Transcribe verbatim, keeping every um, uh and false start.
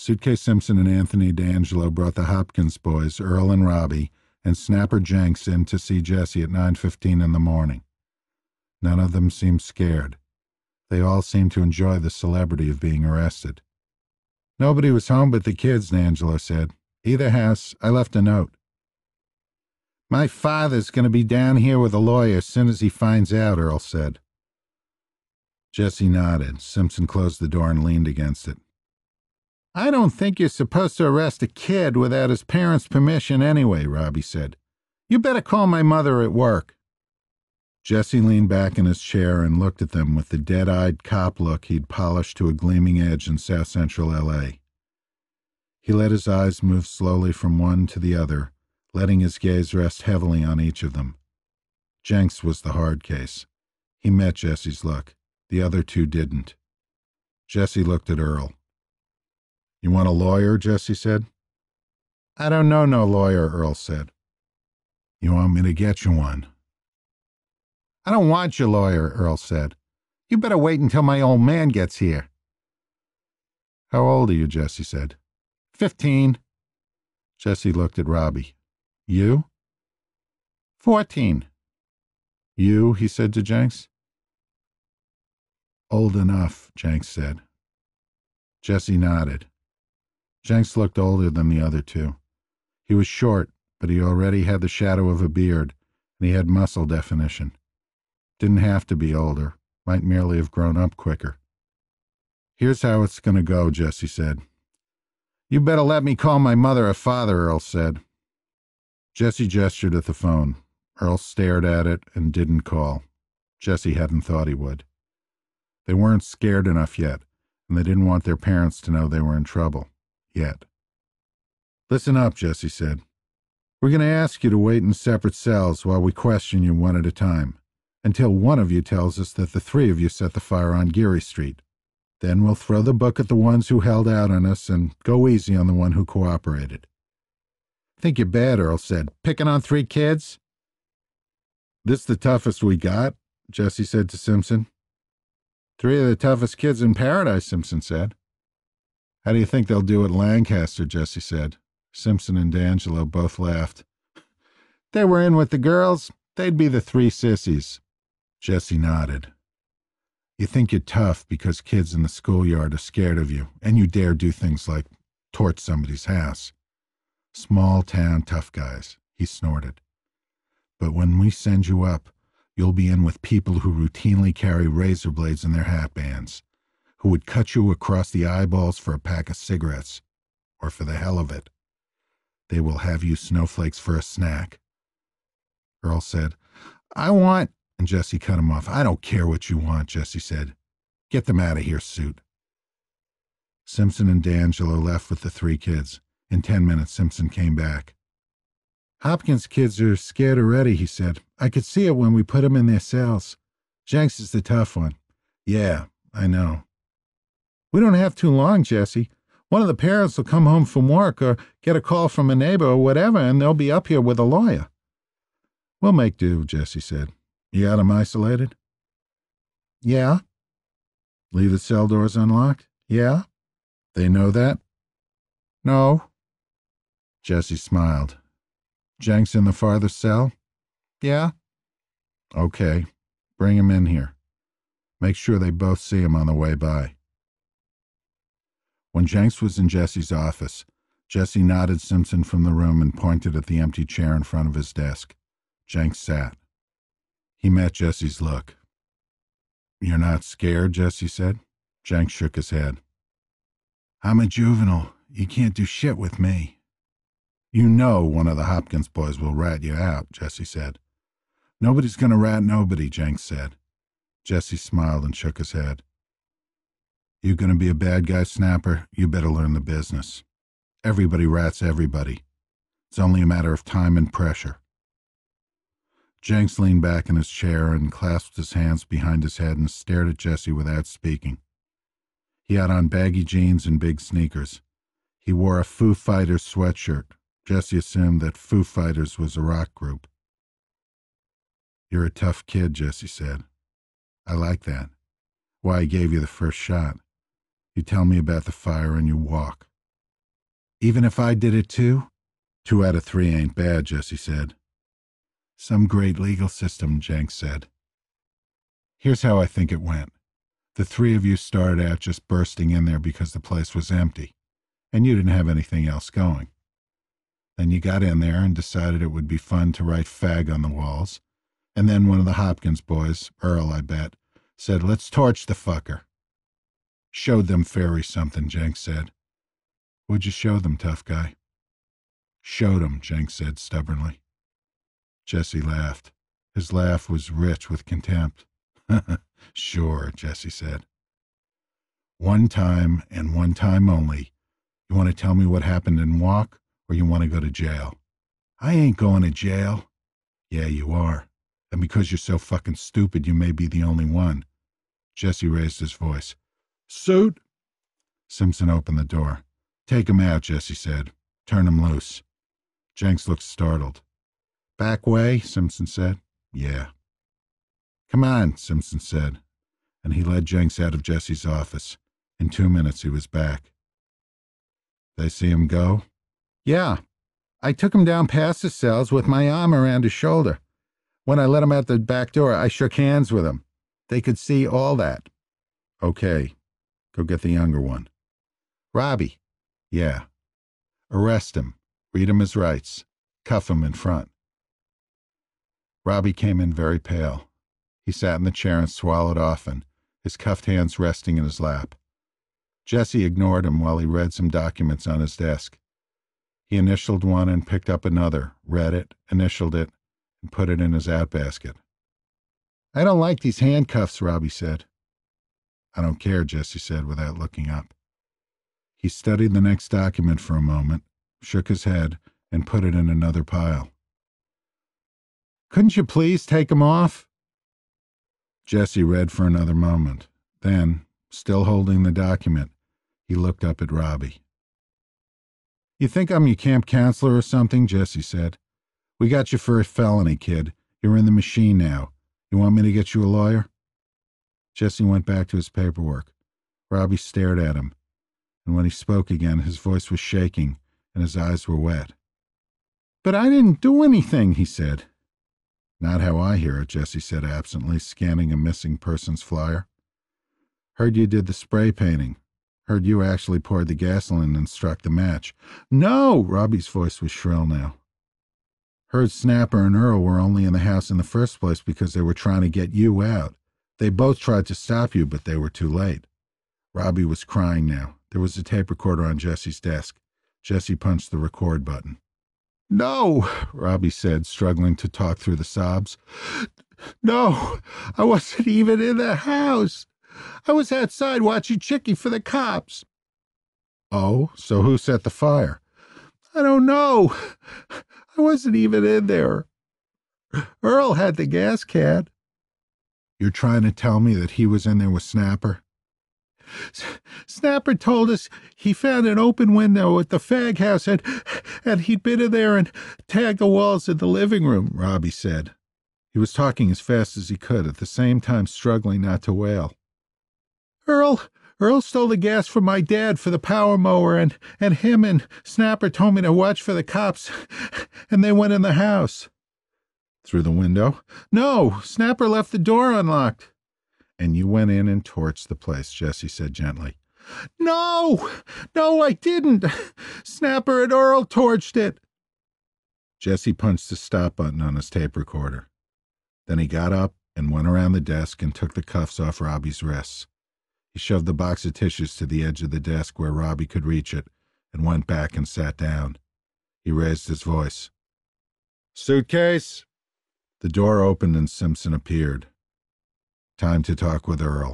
Suitcase Simpson and Anthony D'Angelo brought the Hopkins boys, Earl and Robbie, and Snapper Jenks in to see Jesse at nine fifteen in the morning. None of them seemed scared. They all seemed to enjoy the celebrity of being arrested. Nobody was home but the kids, D'Angelo said. Either house. I left a note. My father's going to be down here with a lawyer as soon as he finds out, Earl said. Jesse nodded. Simpson closed the door and leaned against it. I don't think you're supposed to arrest a kid without his parents' permission anyway, Robbie said. You better call my mother at work. Jesse leaned back in his chair and looked at them with the dead-eyed cop look he'd polished to a gleaming edge in South Central L A. He let his eyes move slowly from one to the other, letting his gaze rest heavily on each of them. Jenks was the hard case. He met Jesse's look. The other two didn't. Jesse looked at Earl. You want a lawyer? Jesse said. I don't know no lawyer, Earl said. You want me to get you one? I don't want your lawyer, Earl said. You better wait until my old man gets here. How old are you? Jesse said. Fifteen. Jesse looked at Robbie. You? Fourteen. You? He said to Jenks. Old enough, Jenks said. Jesse nodded. Jenks looked older than the other two. He was short, but he already had the shadow of a beard, and he had muscle definition. Didn't have to be older, might merely have grown up quicker. Here's how it's going to go, Jesse said. You better let me call my mother or father, Earl said. Jesse gestured at the phone. Earl stared at it and didn't call. Jesse hadn't thought he would. They weren't scared enough yet, and they didn't want their parents to know they were in trouble. Yet. Listen up, Jesse said. We're going to ask you to wait in separate cells while we question you one at a time, until one of you tells us that the three of you set the fire on Geary Street. Then we'll throw the book at the ones who held out on us and go easy on the one who cooperated. Think you're bad, Earl said. Picking on three kids? This the toughest we got, Jesse said to Simpson. Three of the toughest kids in paradise, Simpson said. How do you think they'll do at Lancaster, Jesse said. Simpson and D'Angelo both laughed. They were in with the girls. They'd be the three sissies. Jesse nodded. You think you're tough because kids in the schoolyard are scared of you, and you dare do things like torch somebody's house. Small-town tough guys, he snorted. But when we send you up, you'll be in with people who routinely carry razor blades in their hat bands, who would cut you across the eyeballs for a pack of cigarettes, or for the hell of it. They will have you snowflakes for a snack. Earl said, I want... And Jesse cut him off. I don't care what you want, Jesse said. Get them out of here, Suit. Simpson and D'Angelo left with the three kids. In ten minutes, Simpson came back. Hopkins kids are scared already, he said. I could see it when we put them in their cells. Jenks is the tough one. Yeah, I know. We don't have too long, Jesse. One of the parents will come home from work or get a call from a neighbor or whatever, and they'll be up here with a lawyer. We'll make do, Jesse said. You got them isolated? Yeah. Leave the cell doors unlocked? Yeah. They know that? No. Jesse smiled. Jenks in the farther cell? Yeah. Okay. Bring him in here. Make sure they both see him on the way by. When Jenks was in Jesse's office, Jesse nodded Simpson from the room and pointed at the empty chair in front of his desk. Jenks sat. He met Jesse's look. You're not scared, Jesse said. Jenks shook his head. I'm a juvenile. You can't do shit with me. You know one of the Hopkins boys will rat you out, Jesse said. Nobody's going to rat nobody, Jenks said. Jesse smiled and shook his head. You going to be a bad guy, Snapper? You better learn the business. Everybody rats everybody. It's only a matter of time and pressure. Jenks leaned back in his chair and clasped his hands behind his head and stared at Jesse without speaking. He had on baggy jeans and big sneakers. He wore a Foo Fighters sweatshirt. Jesse assumed that Foo Fighters was a rock group. You're a tough kid, Jesse said. I like that. Why I gave you the first shot. You tell me about the fire and you walk. Even if I did it too? Two out of three ain't bad, Jesse said. Some great legal system, Jenks said. Here's how I think it went. The three of you started out just bursting in there because the place was empty, and you didn't have anything else going. Then you got in there and decided it would be fun to write fag on the walls, and then one of the Hopkins boys, Earl I bet, said, let's torch the fucker. Showed them fairies something, Jenks said. What'd you show them, tough guy? Showed them, Jenks said stubbornly. Jesse laughed. His laugh was rich with contempt. Sure, Jesse said. One time and one time only. You want to tell me what happened in Walk, or you want to go to jail? I ain't going to jail. Yeah, you are. And because you're so fucking stupid, you may be the only one. Jesse raised his voice. Suit? Simpson opened the door. Take him out, Jesse said. Turn him loose. Jenks looked startled. Back way, Simpson said. Yeah. Come on, Simpson said, and he led Jenks out of Jesse's office. In two minutes he was back. They see him go? Yeah. I took him down past the cells with my arm around his shoulder. When I let him out the back door, I shook hands with him. They could see all that. Okay. Go get the younger one. Robbie. Yeah. Arrest him. Read him his rights. Cuff him in front. Robbie came in very pale. He sat in the chair and swallowed often, his cuffed hands resting in his lap. Jesse ignored him while he read some documents on his desk. He initialed one and picked up another, read it, initialed it, and put it in his outbasket. I don't like these handcuffs, Robbie said. I don't care, Jesse said without looking up. He studied the next document for a moment, shook his head, and put it in another pile. Couldn't you please take them off? Jesse read for another moment. Then, still holding the document, he looked up at Robbie. You think I'm your camp counselor or something? Jesse said. We got you for a felony, kid. You're in the machine now. You want me to get you a lawyer? Jesse went back to his paperwork. Robbie stared at him, and when he spoke again, his voice was shaking and his eyes were wet. But I didn't do anything, he said. Not how I hear it, Jesse said absently, scanning a missing persons flyer. Heard you did the spray painting. Heard you actually poured the gasoline and struck the match. No! Robbie's voice was shrill now. Heard Snapper and Earl were only in the house in the first place because they were trying to get you out. They both tried to stop you, but they were too late. Robbie was crying now. There was a tape recorder on Jesse's desk. Jesse punched the record button. No, Robbie said, struggling to talk through the sobs. No, I wasn't even in the house. I was outside watching Chicky for the cops. Oh, so who set the fire? I don't know. I wasn't even in there. Earl had the gas can. You're trying to tell me that he was in there with Snapper? S Snapper told us he found an open window at the fag house and, and he'd been in there and tagged the walls in the living room, Robbie said. He was talking as fast as he could, at the same time struggling not to wail. Earl, Earl stole the gas from my dad for the power mower, and, and him and Snapper told me to watch for the cops, and they went in the house. Through the window? No, Snapper left the door unlocked. And you went in and torched the place, Jesse said gently. No, no, I didn't. Snapper and Earl torched it. Jesse punched the stop button on his tape recorder. Then he got up and went around the desk and took the cuffs off Robbie's wrists. He shoved the box of tissues to the edge of the desk where Robbie could reach it and went back and sat down. He raised his voice. Suitcase? The door opened and Simpson appeared. Time to talk with Earl.